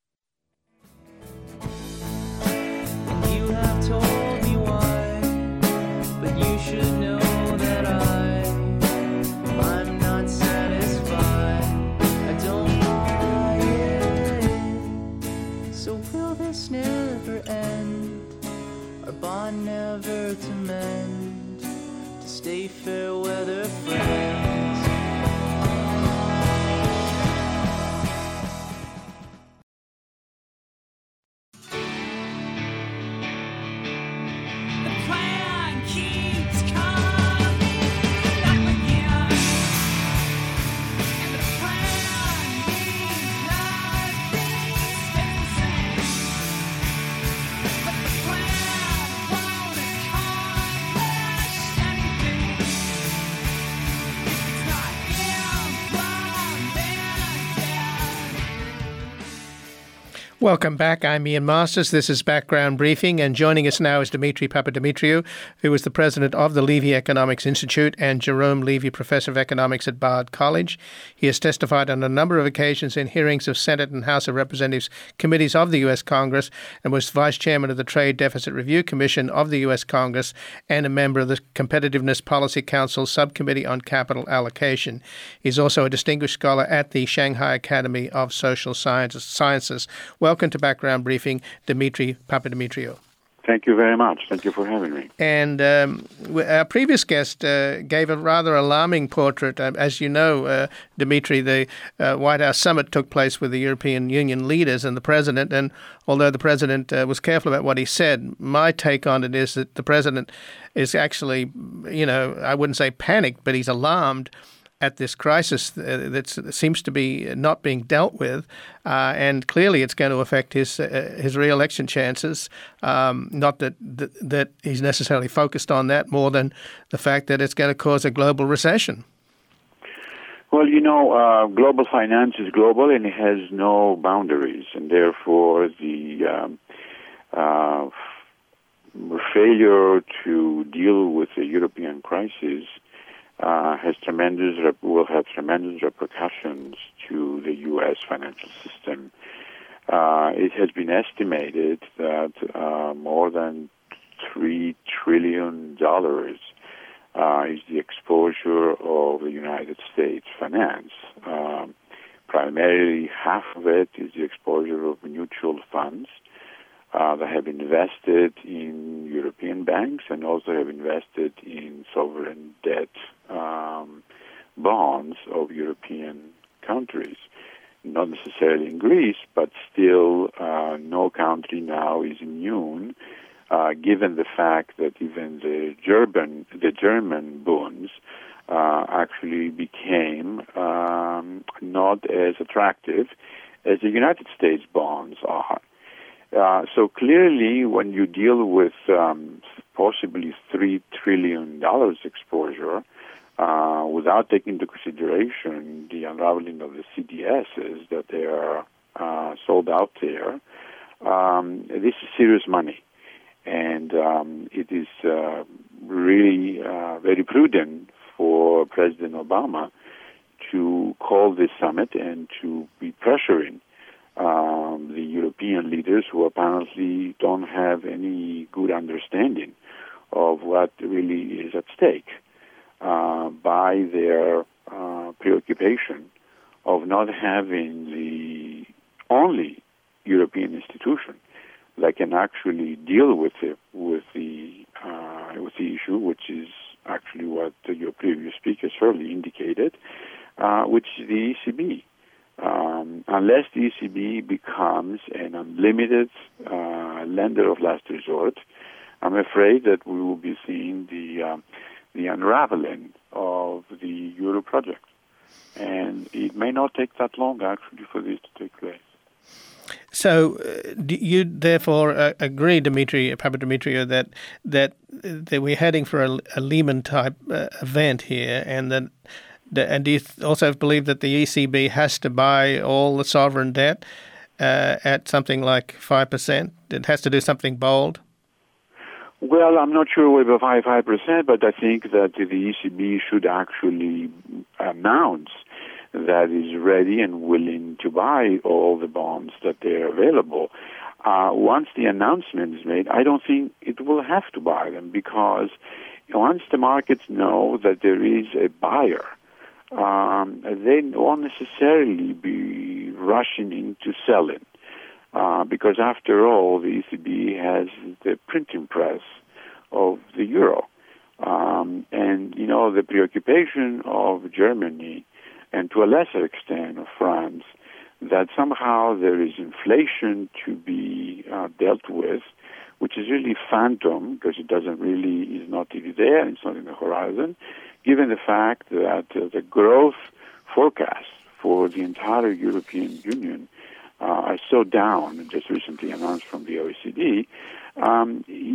You have told me why, but you should know that I, I'm not satisfied. I don't buy it. So will this never end? Our bond never to mend? To stay fair weather friends. Welcome back. I'm Ian Masters. This is Background Briefing, and joining us now is Dimitri Papadimitriou, who is the president of the Levy Economics Institute and Jerome Levy Professor of Economics at Bard College. He has testified on a number of occasions in hearings of Senate and House of Representatives committees of the U S Congress, and was vice chairman of the Trade Deficit Review Commission of the U S Congress and a member of the Competitiveness Policy Council Subcommittee on Capital Allocation. He's also a distinguished scholar at the Shanghai Academy of Social Sciences. Welcome to Background Briefing, Dimitri Papadimitriou. Thank you very much. Thank you for having me. And um, our previous guest uh, gave a rather alarming portrait. Uh, as you know, uh, Dimitri, the uh, White House summit took place with the European Union leaders and the president. And although the president uh, was careful about what he said, my take on it is that the president is actually, you know, I wouldn't say panicked, but he's alarmed at this crisis that seems to be not being dealt with, uh, and clearly it's going to affect his uh, his re-election chances. Um, not that, that that he's necessarily focused on that, more than the fact that it's going to cause a global recession. Well, you know, uh, global finance is global and it has no boundaries, and therefore the um, uh, failure to deal with the European crisis Uh, has tremendous will have tremendous repercussions to the U S financial system. Uh, it has been estimated that uh, more than three trillion dollars uh, is the exposure of the United States finance. Um, primarily, half of it is the exposure of mutual funds Uh, that have invested in European banks and also have invested in sovereign debt um, bonds of European countries. Not necessarily in Greece, but still uh, no country now is immune, uh, given the fact that even the German, the German bonds uh, actually became um, not as attractive as the United States bonds are. Uh, so clearly, when you deal with um, possibly three trillion dollars exposure, uh, without taking into consideration the unraveling of the C D Ss that they are uh, sold out there, um, this is serious money. And um, it is uh, really uh, very prudent for President Obama to call this summit and to be pressuring Um, the European leaders who apparently don't have any good understanding of what really is at stake uh, by their uh, preoccupation of not having the only European institution that can actually deal with it, with the uh, with the issue, which is actually what your previous speaker certainly indicated, uh, which is the E C B. Um, unless the E C B becomes an unlimited uh, lender of last resort, I'm afraid that we will be seeing the um, the unraveling of the Euro project, and it may not take that long actually for this to take place. So, uh, do you therefore uh, agree, Dimitri Papadimitriou, that that that we're heading for a, a Lehman type uh, event here, and that? And do you also believe that the E C B has to buy all the sovereign debt uh, at something like five percent? It has to do something bold? Well, I'm not sure whether five percent, but I think that the E C B should actually announce that is ready and willing to buy all the bonds that are available. Uh, once the announcement is made, I don't think it will have to buy them, because once the markets know that there is a buyer, Um, they won't necessarily be rushing into selling, uh, because after all, the E C B has the printing press of the euro. Um, and, you know, the preoccupation of Germany, and to a lesser extent of France, that somehow there is inflation to be uh, dealt with, which is really phantom, because it doesn't really, is not really there, it's not in the horizon, given the fact that uh, the growth forecast for the entire European Union uh, are so down, just recently announced from the O E C D, um,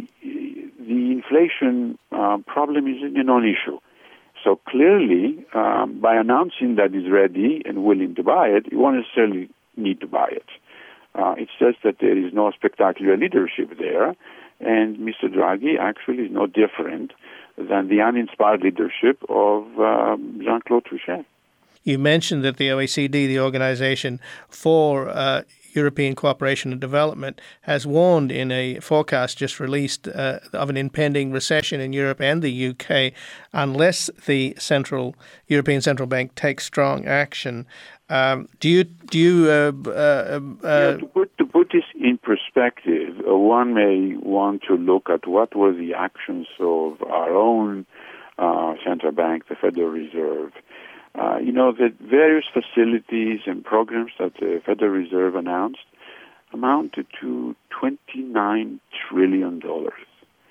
the inflation uh, problem is a non-issue. So clearly, um, by announcing that it's ready and willing to buy it, you won't necessarily need to buy it. Uh, it's just that there is no spectacular leadership there, and Mister Draghi actually is no different than the uninspired leadership of um, Jean-Claude Trichet. You mentioned that the O E C D, the Organization for uh, European Cooperation and Development, has warned in a forecast just released uh, of an impending recession in Europe and the U K unless the Central European Central Bank takes strong action. Um, do you do you uh, uh, uh, yeah, to put to put this in perspective, uh, one may want to look at what were the actions of our own uh, central bank, the Federal Reserve. Uh, you know, the various facilities and programs that the Federal Reserve announced amounted to twenty-nine trillion dollars.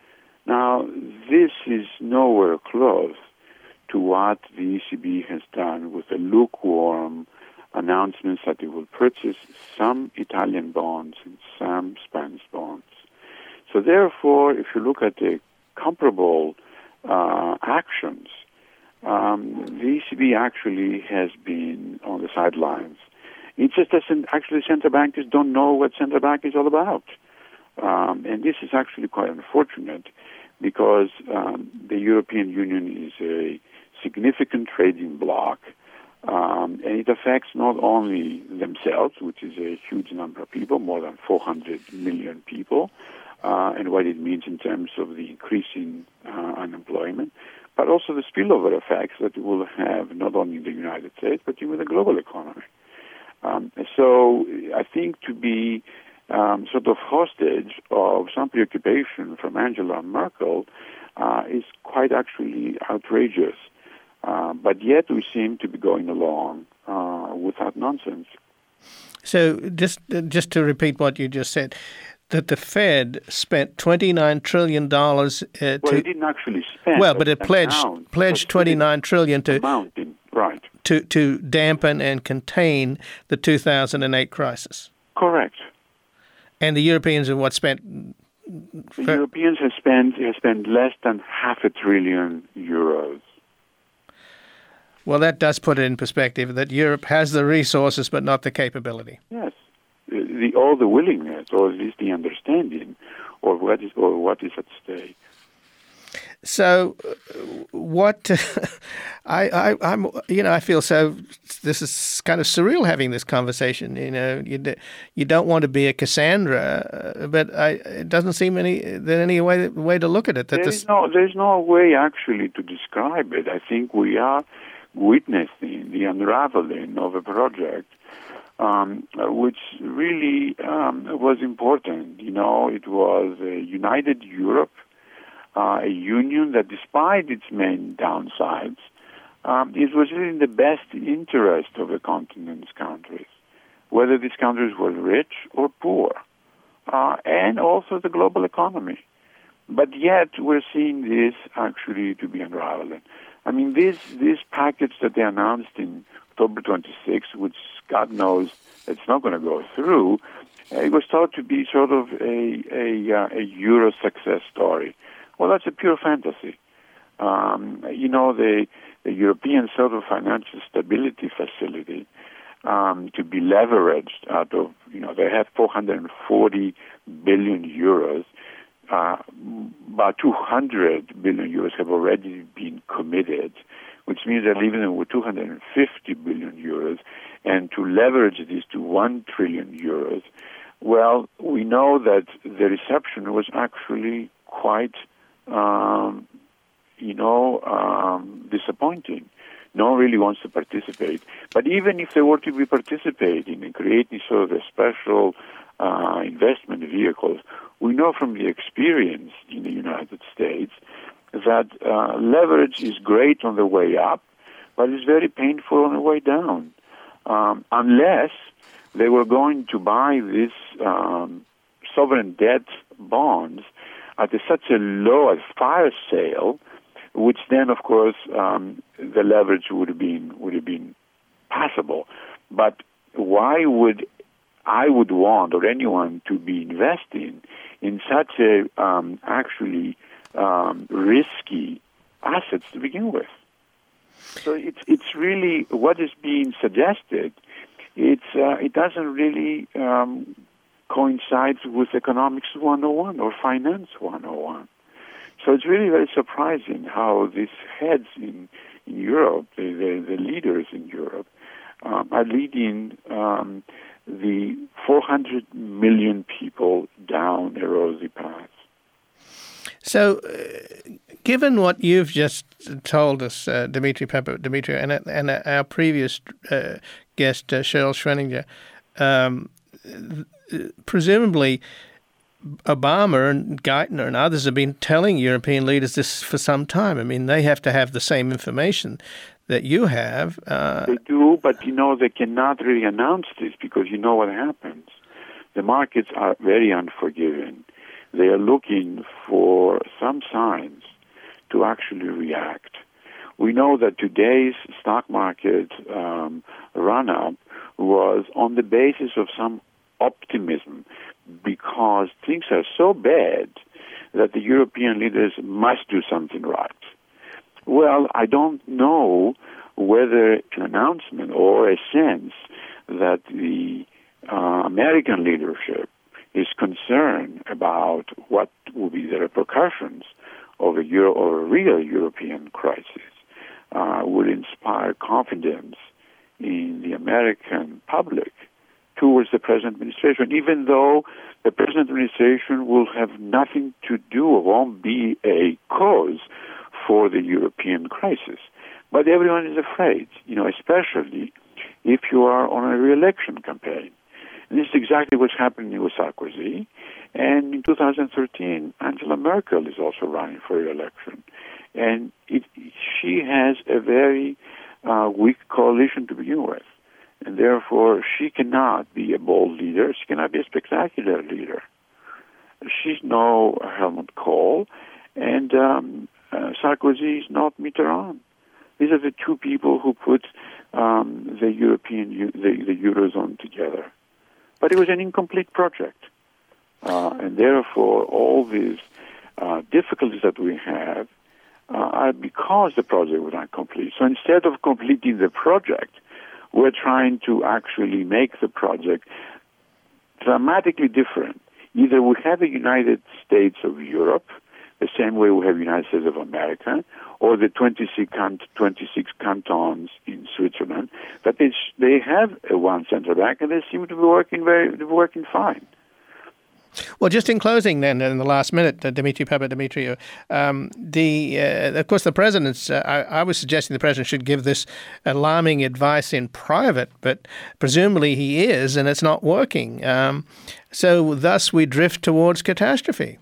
Now, this is nowhere close to what the E C B has done with the lukewarm announcements that it will purchase some Italian bonds and some Spanish bonds. So therefore, if you look at the comparable uh, actions, um, the E C B actually has been on the sidelines. It's just that actually central bankers don't know what central bank is all about. Um, and this is actually quite unfortunate because um, the European Union is a significant trading bloc. Um, and it affects not only themselves, which is a huge number of people, more than four hundred million people, uh, and what it means in terms of the increasing uh, unemployment, but also the spillover effects that it will have not only in the United States, but even the global economy. Um, so I think to be um, sort of hostage of some preoccupation from Angela Merkel uh, is quite actually outrageous. Uh, but yet we seem to be going along uh, without nonsense. So just just to repeat what you just said, that the Fed spent twenty-nine trillion dollars uh, to... Well, it didn't actually spend. Well, but it pledged amount, pledged twenty-nine trillion dollars to, amount in, right. to, to dampen and contain the two thousand eight crisis. Correct. And the Europeans have what spent... The Europeans have spent, have spent less than half a trillion euros. Well, that does put it in perspective that Europe has the resources but not the capability. Yes, the, the, or the willingness, or at least the understanding, or what is or what is at stake. So, uh, what I, I, I'm, you know, I feel so. This is kind of surreal having this conversation. You know, you you don't want to be a Cassandra, uh, but I, it doesn't seem any that any way way to look at it. That there's this... no there's no way actually to describe it. I think we are witnessing the unraveling of a project um, which really um, was important. You know, it was a united Europe, uh, a union that despite its main downsides, um, it was really in the best interest of the continent's countries, whether these countries were rich or poor, uh, and also the global economy. But yet we're seeing this actually to be unraveling. I mean, this this package that they announced in October twenty-sixth, which God knows it's not going to go through, it was thought to be sort of a a, uh, a Euro success story. Well, that's a pure fantasy. Um, you know, the the European sort of financial stability facility um, to be leveraged out of, you know, they have four hundred forty billion euros. Uh, about two hundred billion euros have already been committed, which means they're leaving them with two hundred fifty billion euros. And to leverage this to one trillion euros, well, we know that the reception was actually quite, um, you know, um, disappointing. No one really wants to participate. But even if they were to be participating in creating sort of a special uh, investment vehicles, we know from the experience in the United States that uh, leverage is great on the way up, but it's very painful on the way down. Um, unless they were going to buy this um, sovereign debt bonds at a, such a low, a fire sale, which then, of course, um, the leverage would have been would have been passable. But why would I would want, or anyone, to be investing in such a um, actually um, risky assets to begin with? So it's it's really what is being suggested. It's uh, it doesn't really um, coincides with Economics one oh one or Finance one oh one. So it's really very surprising how these heads in, in Europe, the, the, the leaders in Europe, um, are leading um, the four hundred million people down a rosy path. So, uh, given what you've just told us, uh, Dimitri Papadimitriou, and, and our previous uh, guest, uh, Cheryl Schreninger, um, presumably Obama and Geithner and others have been telling European leaders this for some time. I mean, they have to have the same information that you have. Uh, they do, but, you know, they cannot really announce this because you know what happens. The markets are very unforgiving. They are looking for some signs to actually react. We know that today's stock market um, run-up was on the basis of some optimism because things are so bad that the European leaders must do something right. Well, I don't know whether an announcement or a sense that the uh, American leadership is concerned about what will be the repercussions of a, Euro, or a real European crisis uh, would inspire confidence in the American public towards the present administration, even though the present administration will have nothing to do or won't be a cause for the European crisis. But everyone is afraid, you know, especially if you are on a re-election campaign. And this is exactly what's happening with Sarkozy. And in two thousand thirteen, Angela Merkel is also running for re-election. And it, she has a very uh, weak coalition to begin with. And therefore, she cannot be a bold leader. She cannot be a spectacular leader. She's no Helmut Kohl. And um, uh, Sarkozy is not Mitterrand. These are the two people who put um, the European, the, the Eurozone together. But it was an incomplete project. Uh, and therefore, all these uh, difficulties that we have uh, are because the project was not complete. So instead of completing the project, we're trying to actually make the project dramatically different. Either we have a United States of Europe, the same way we have United States of America, or the twenty-six, twenty-six cantons in Switzerland, that they, they have a one central bank and they seem to be working very, working fine. Well, just in closing then, in the last minute, uh, Dimitri Papadimitriou, um, the, uh, of course, the president's, uh, I, I was suggesting the president should give this alarming advice in private, but presumably he is, and it's not working. Um, so thus we drift towards catastrophe.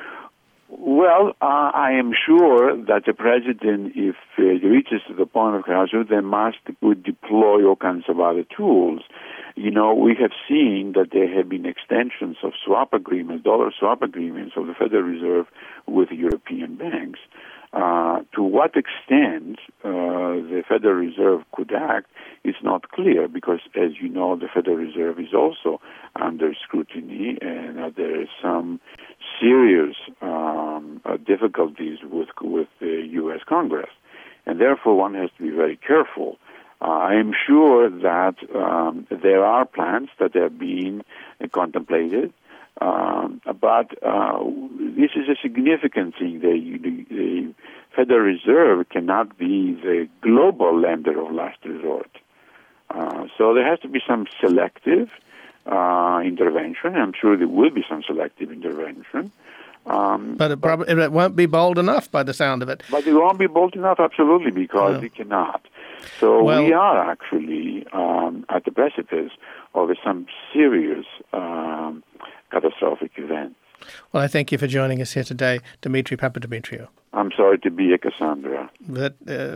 Well, uh, I am sure that the president, if uh, he reaches to the point of catastrophe, they must would deploy all kinds of other tools. You know, we have seen that there have been extensions of swap agreements, dollar swap agreements of the Federal Reserve with European banks. Uh, to what extent uh, the Federal Reserve could act is not clear because, as you know, the Federal Reserve is also under scrutiny and uh, there is some serious um, uh, difficulties with, with the U S Congress. And therefore, one has to be very careful. Uh, I am sure that um, there are plans that are being uh, contemplated, um, but uh, this is a significant thing. The, the, the Federal Reserve cannot be the global lender of last resort. Uh, so there has to be some selective uh, intervention. I'm sure there will be some selective intervention. Um, but it, probably, it won't be bold enough by the sound of it. But it won't be bold enough, absolutely, because no. it cannot. So well, we are actually um, at the precipice of some serious um, catastrophic events. Well, I thank you for joining us here today, Dimitri Papadimitriou. I'm sorry to be a Cassandra. But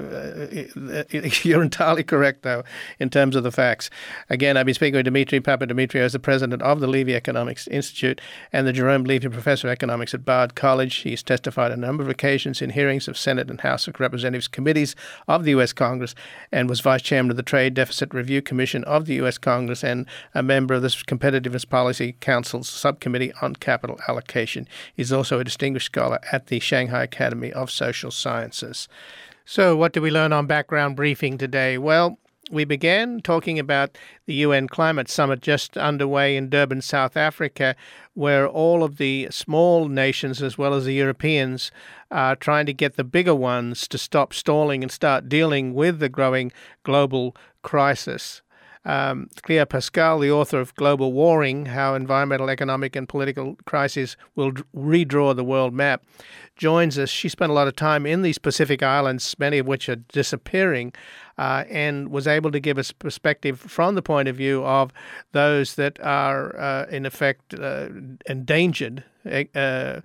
uh, you're entirely correct, though, in terms of the facts. Again, I've been speaking with Dimitri Papadimitriou as the president of the Levy Economics Institute and the Jerome Levy Professor of Economics at Bard College. He's testified on a number of occasions in hearings of Senate and House of Representatives committees of the U S Congress and was vice chairman of the Trade Deficit Review Commission of the U S Congress and a member of the Competitiveness Policy Council's Subcommittee on Capital Allocation. He's also a distinguished scholar at the Shanghai Academy of Social Sciences. So what do we learn on Background Briefing today? Well, we began talking about the U N Climate Summit just underway in Durban, South Africa, where all of the small nations as well as the Europeans are trying to get the bigger ones to stop stalling and start dealing with the growing global crisis. Um, Claire Pascal, the author of Global Warming, How Environmental, Economic and Political Crises Will D- Redraw the World Map, joins us. She spent a lot of time in these Pacific islands, many of which are disappearing, uh, and was able to give us perspective from the point of view of those that are, uh, in effect, uh, endangered, uh,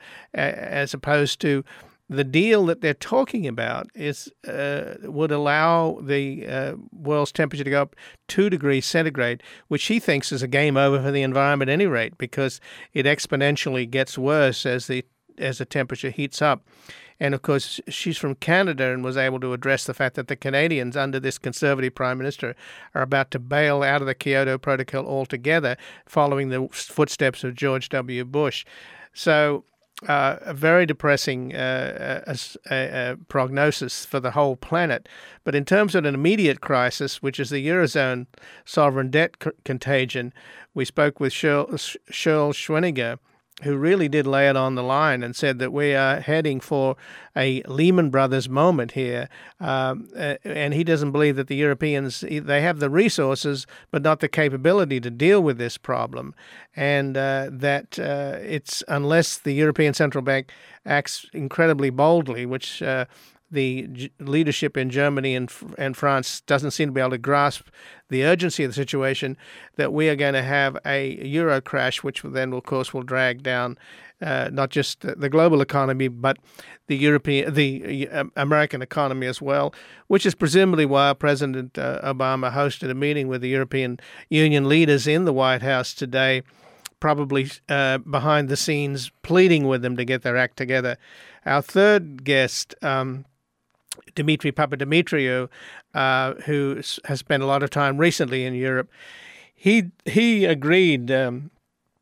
as opposed to the deal that they're talking about is uh, would allow the uh, world's temperature to go up two degrees centigrade, which he thinks is a game over for the environment at any rate, because it exponentially gets worse as the as the temperature heats up. And of course, she's from Canada and was able to address the fact that the Canadians, under this Conservative Prime Minister, are about to bail out of the Kyoto Protocol altogether, following the footsteps of George W. Bush. So Uh, a very depressing uh, uh, uh, prognosis for the whole planet. But in terms of an immediate crisis, which is the Eurozone sovereign debt c- contagion, we spoke with Shirl Schwinniger, who really did lay it on the line and said that we are heading for a Lehman Brothers moment here. Um, uh, and he doesn't believe that the Europeans, they have the resources, but not the capability to deal with this problem. And uh, that uh, it's, unless the European Central Bank acts incredibly boldly, which uh, the G- leadership in Germany and, and France doesn't seem to be able to grasp the urgency of the situation, that we are going to have a euro crash, which then, of course, will drag down uh, not just the global economy, but the European, the uh, American economy as well, which is presumably why President uh, Obama hosted a meeting with the European Union leaders in the White House today, probably uh, behind the scenes pleading with them to get their act together. Our third guest, um, Dimitri Papadimitriou, uh, who has spent a lot of time recently in Europe, he he agreed um,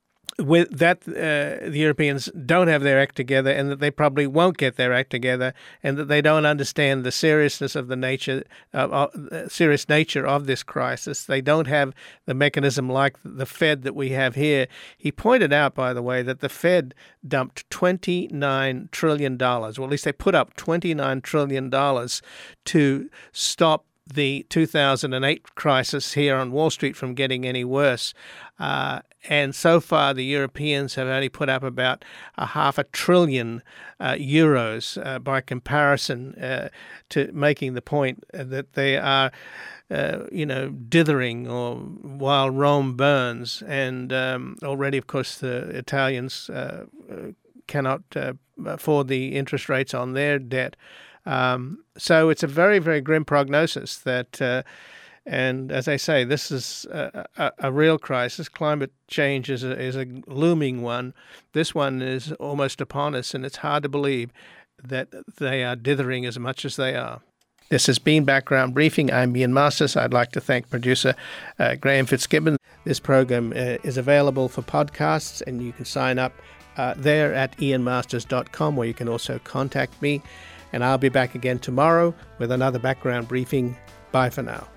with that uh, the Europeans don't have their act together, and that they probably won't get their act together, and that they don't understand the seriousness of the nature, uh, uh, serious nature of this crisis. They don't have the mechanism like the Fed that we have here. He pointed out, by the way, that the Fed dumped twenty-nine trillion dollars, or at least they put up twenty-nine trillion dollars to stop the two thousand eight crisis here on Wall Street from getting any worse. Uh, and so far, the Europeans have only put up about a half a trillion uh, euros uh, by comparison, uh, to making the point that they are, uh, you know, dithering or while Rome burns. And um, already, of course, the Italians uh, cannot uh, afford the interest rates on their debt. Um, so it's a very, very grim prognosis that, uh, and as I say, this is a, a, a real crisis. Climate change is a, is a looming one. This one is almost upon us, and it's hard to believe that they are dithering as much as they are. This has been Background Briefing. I'm Ian Masters. I'd like to thank producer uh, Graham Fitzgibbon. This program uh, is available for podcasts, and you can sign up uh, there at ian masters dot com, where you can also contact me. And I'll be back again tomorrow with another Background Briefing. Bye for now.